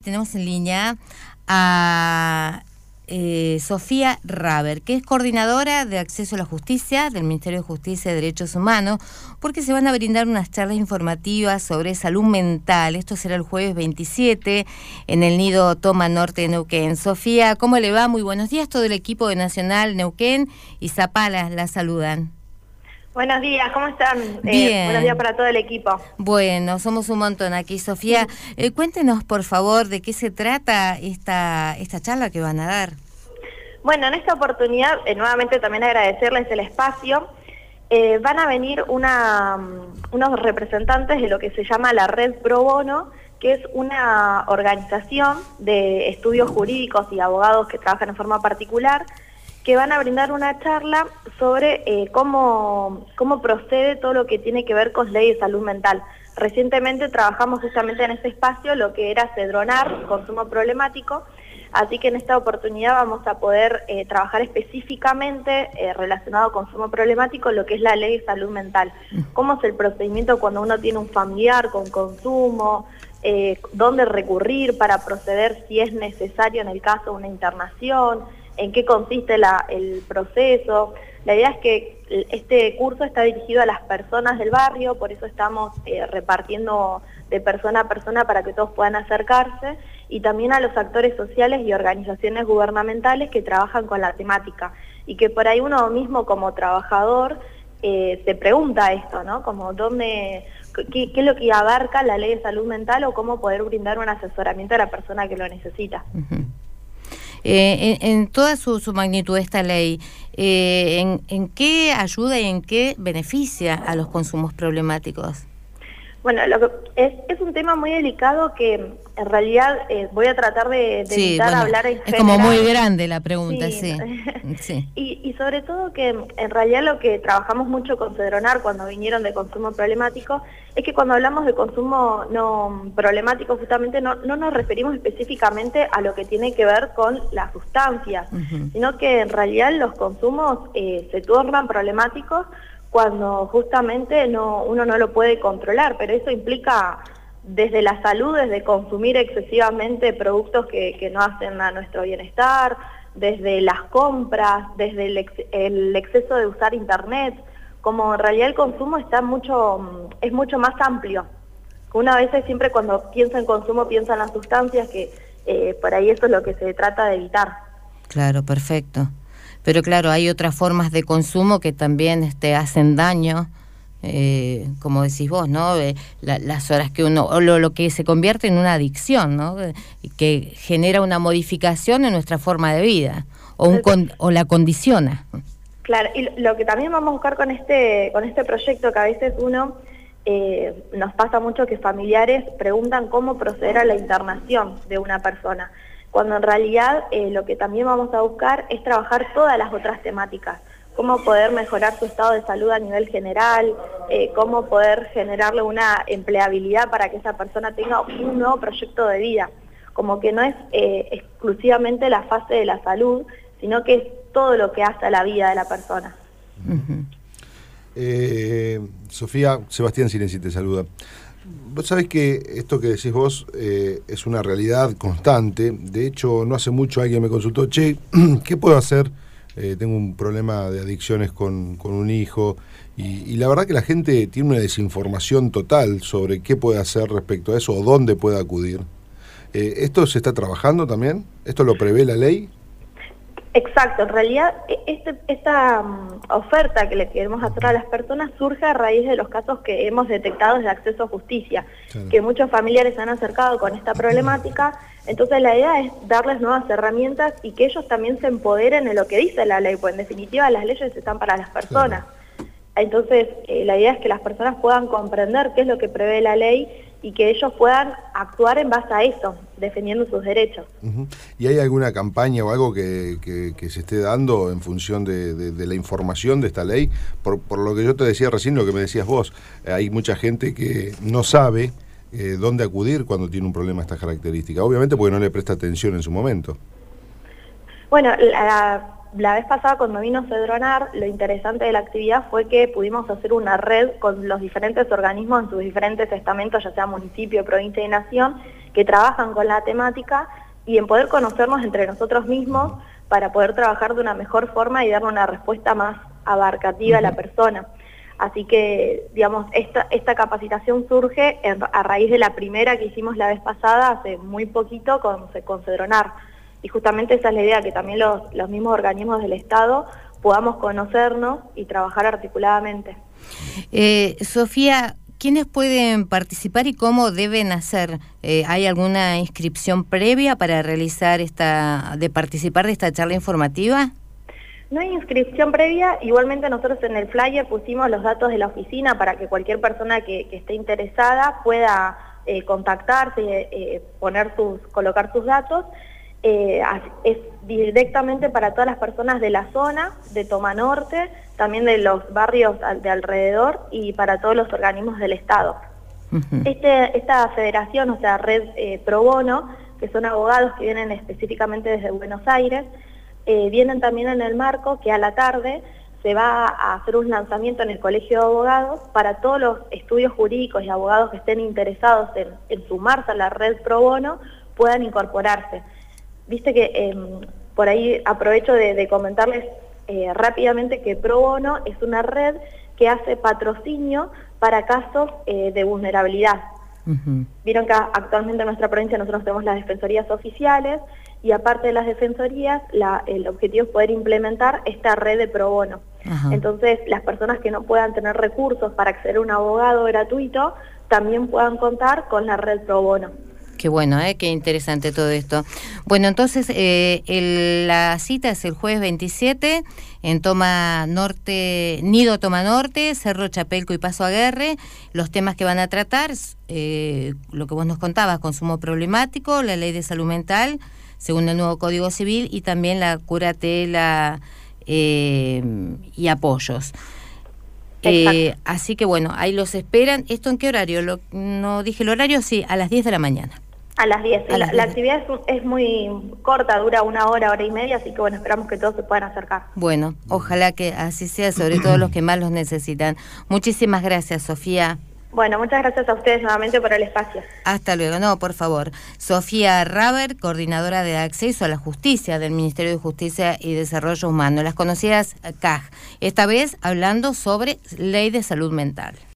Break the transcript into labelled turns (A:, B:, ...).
A: tenemos en línea a Sofía Raber, que es coordinadora de acceso a la justicia del Ministerio de Justicia y Derechos Humanos, porque se van a brindar unas charlas informativas sobre salud mental. Esto será el jueves 27 en el Nido Toma Norte de Neuquén. Sofía, ¿cómo le va? Muy buenos días. Todo el equipo de Nacional Neuquén y Zapala la saludan.
B: Buenos días, ¿cómo están?
A: Bien.
B: Buenos días para todo el equipo.
A: Bueno, somos un montón aquí, Sofía. Cuéntenos, por favor, de qué se trata esta charla que van a dar.
B: Bueno, en esta oportunidad, nuevamente también agradecerles el espacio. Van a venir unos representantes de lo que se llama la Red Pro Bono, que es una organización de estudios jurídicos y abogados que trabajan en forma particular, que van a brindar una charla sobre cómo procede todo lo que tiene que ver con ley de salud mental. Recientemente trabajamos justamente en ese espacio lo que era cedronar, consumo problemático, así que en esta oportunidad vamos a poder trabajar específicamente relacionado con consumo problemático lo que es la ley de salud mental. Cómo es el procedimiento cuando uno tiene un familiar con consumo, dónde recurrir para proceder si es necesario en el caso de una internación, en qué consiste el proceso. La idea es que este curso está dirigido a las personas del barrio, por eso estamos repartiendo de persona a persona para que todos puedan acercarse, y también a los actores sociales y organizaciones gubernamentales que trabajan con la temática, y que por ahí uno mismo como trabajador se pregunta esto, ¿no? Como qué es lo que abarca la ley de salud mental o cómo poder brindar un asesoramiento a la persona que lo necesita.
A: En toda su magnitud esta ley, ¿en qué ayuda y en qué beneficia a los consumos problemáticos?
B: Bueno, es un tema muy delicado que en realidad voy a tratar de evitar hablar en general.
A: Es como muy grande la pregunta, sí.
B: Sí. Y sobre todo que en realidad lo que trabajamos mucho con Cedronar cuando vinieron de consumo problemático es que cuando hablamos de consumo no problemático justamente no nos referimos específicamente a lo que tiene que ver con las sustancias, sino que en realidad los consumos se tornan problemáticos cuando justamente uno no lo puede controlar, pero eso implica desde la salud, desde consumir excesivamente productos que no hacen a nuestro bienestar, desde las compras, desde el exceso de usar internet, como en realidad el consumo es mucho más amplio. Una vez siempre cuando piensa en consumo piensa en las sustancias, que por ahí eso es lo que se trata de evitar.
A: Claro, perfecto. Pero claro, hay otras formas de consumo que también hacen daño, como decís vos, ¿no? Las horas que uno, o lo que se convierte en una adicción, ¿no? Que genera una modificación en nuestra forma de vida, o la condiciona. Claro,
B: y lo que también vamos a buscar con este proyecto, que a veces nos pasa mucho que familiares preguntan cómo proceder a la internación de una persona, cuando en realidad lo que también vamos a buscar es trabajar todas las otras temáticas, cómo poder mejorar su estado de salud a nivel general, cómo poder generarle una empleabilidad para que esa persona tenga un nuevo proyecto de vida, como que no es exclusivamente la fase de la salud, sino que es todo lo que hace a la vida de la persona.
C: Sofía, Sebastián Silenzi te saluda. Vos sabés que esto que decís vos es una realidad constante. De hecho, no hace mucho alguien me consultó, che, ¿qué puedo hacer? Tengo un problema de adicciones con un hijo, y la verdad que la gente tiene una desinformación total sobre qué puede hacer respecto a eso o dónde puede acudir. ¿Esto se está trabajando también? ¿Esto lo prevé la ley?
B: Exacto, en realidad esta oferta que le queremos hacer a las personas surge a raíz de los casos que hemos detectado de acceso a justicia, claro, que muchos familiares se han acercado con esta problemática. Entonces la idea es darles nuevas herramientas y que ellos también se empoderen en lo que dice la ley, pues en definitiva las leyes están para las personas. Claro. Entonces la idea es que las personas puedan comprender qué es lo que prevé la ley y que ellos puedan actuar en base a eso, defendiendo sus derechos.
C: ¿Y hay alguna campaña o algo que se esté dando en función de la información de esta ley? Por lo que yo te decía recién, lo que me decías vos, hay mucha gente que no sabe dónde acudir cuando tiene un problema de estas características, obviamente porque no le presta atención en su momento.
B: Bueno, la vez pasada cuando vino Cedronar, lo interesante de la actividad fue que pudimos hacer una red con los diferentes organismos en sus diferentes estamentos, ya sea municipio, provincia y nación, que trabajan con la temática y en poder conocernos entre nosotros mismos para poder trabajar de una mejor forma y darle una respuesta más abarcativa a la persona. Así que, digamos, esta capacitación surge a raíz de la primera que hicimos la vez pasada, hace muy poquito, con Cedronar. Y justamente esa es la idea, que también los mismos organismos del Estado podamos conocernos y trabajar articuladamente.
A: Sofía, ¿quiénes pueden participar y cómo deben hacer? ¿Hay alguna inscripción previa para participar de esta charla informativa?
B: No hay inscripción previa, igualmente nosotros en el flyer pusimos los datos de la oficina para que cualquier persona que esté interesada pueda contactarse, colocar sus datos. Es directamente para todas las personas de la zona, de Toma Norte, también de los barrios de alrededor y para todos los organismos del Estado. Uh-huh. Esta federación, o sea, Red Pro Bono, que son abogados que vienen específicamente desde Buenos Aires, vienen también en el marco que a la tarde se va a hacer un lanzamiento en el Colegio de Abogados para todos los estudios jurídicos y abogados que estén interesados en sumarse a la Red Pro Bono puedan incorporarse. Viste que por ahí aprovecho de comentarles rápidamente que Pro Bono es una red que hace patrocinio para casos de vulnerabilidad. Uh-huh. Vieron que actualmente en nuestra provincia nosotros tenemos las defensorías oficiales y aparte de las defensorías, el objetivo es poder implementar esta red de Pro Bono. Uh-huh. Entonces, las personas que no puedan tener recursos para acceder a un abogado gratuito, también puedan contar con la red Pro Bono.
A: Qué bueno, qué interesante todo esto. Bueno, entonces la cita es el jueves 27 en Toma Norte, Nido Toma Norte, Cerro Chapelco y Paso Aguerre. Los temas que van a tratar, lo que vos nos contabas, consumo problemático, la ley de salud mental, según el nuevo Código Civil, y también la curatela y apoyos. Así que bueno, ahí los esperan. ¿Esto en qué horario? No dije el horario, sí, a las 10 de la mañana.
B: A las 10. La actividad es muy corta, dura 1 hora, hora y media, así que bueno, esperamos que todos se puedan acercar.
A: Bueno, ojalá que así sea, sobre todo los que más los necesitan. Muchísimas gracias, Sofía.
B: Bueno, muchas gracias a ustedes nuevamente por el espacio.
A: Hasta luego. No, por favor. Sofía Raber, coordinadora de acceso a la justicia del Ministerio de Justicia y Desarrollo Humano, las conocidas CAJ. Esta vez hablando sobre ley de salud mental.